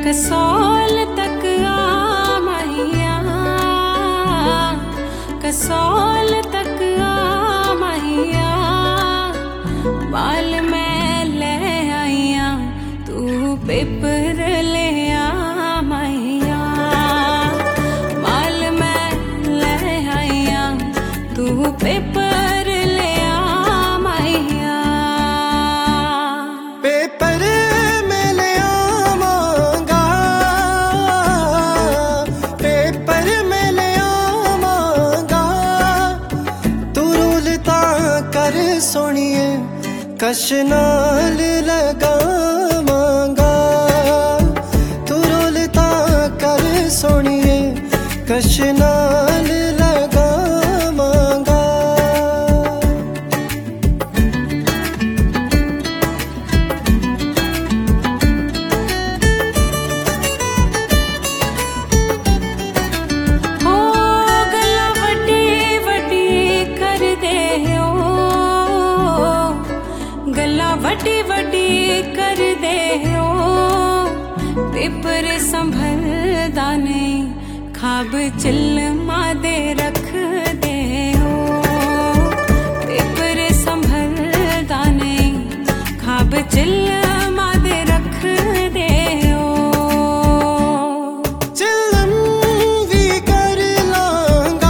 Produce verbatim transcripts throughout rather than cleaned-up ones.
कसौल तक आ मैया, कसौल तक आ मैया, बाल मैं ले आईया तू पेपर ले आ मैया, बाल मैं ले आईया तू पेपर ले आ मैया। पेपर में ले आवांगा, पेपर में ले आवांगा, तू रूलता कर सोनिए कश नाल लगावांगा, तू रूलता कर सोनिए कश नाल लगावांगा। हो गल्ला वड्डी वड्डी कर दे ओ, गल्ला वड्डी वड्डी कर दे ओ, पेपर संभलदा नहीं खाब चिल्मा दे रख दे ओ, पेपर संभलदा नहीं खाब चिल्मा दे रख दे ओ। चिल्लम भी कर लांगा,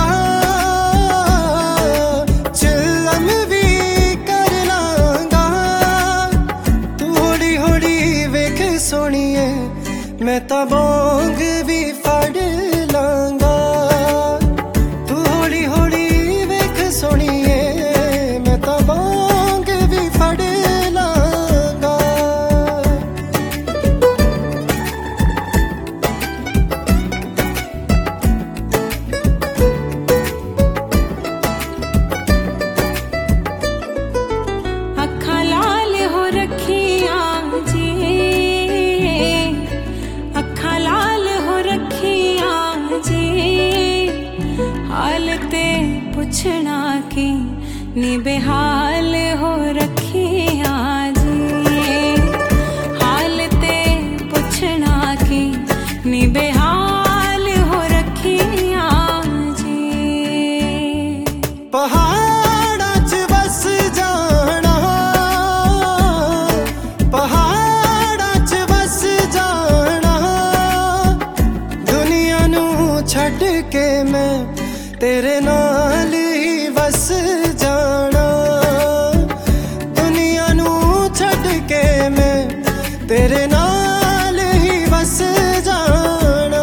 चिल्लम भी कर लांगा, तू होड़ी होड़ी वेख सोनिए मैं तां बोंग भी फड़ लांगा, तू होड़ी होड़ी वेख सोनिए मैं तां बोंग भी फड़ लांगा। अखा लाल हो रखियां जी, अखा लाल हो रखियां जी, हाल ते पुछना की नी बेहाल हो रखियां जी, हाल ते पुछना की नी बेहाल हो रखियां जी। पहाड़ां च बस जाना, पहाड़ां च बस जाना, दुनिया नू छड्ड के मैं तेरे नाल ही बस जाना, दुनिया नू छड्ड के मैं तेरे नाल ही बस जाना।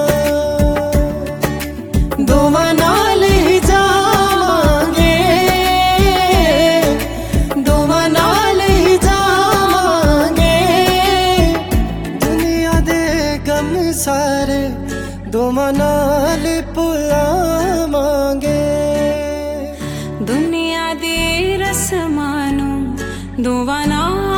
दोवां नाल ही जावांगे, दोवां नाल ही जावांगे, दुनिया दे गम सारे दोवां नाल भुलावांगे, दुनिया दी रस्मां नूं दोवां नाल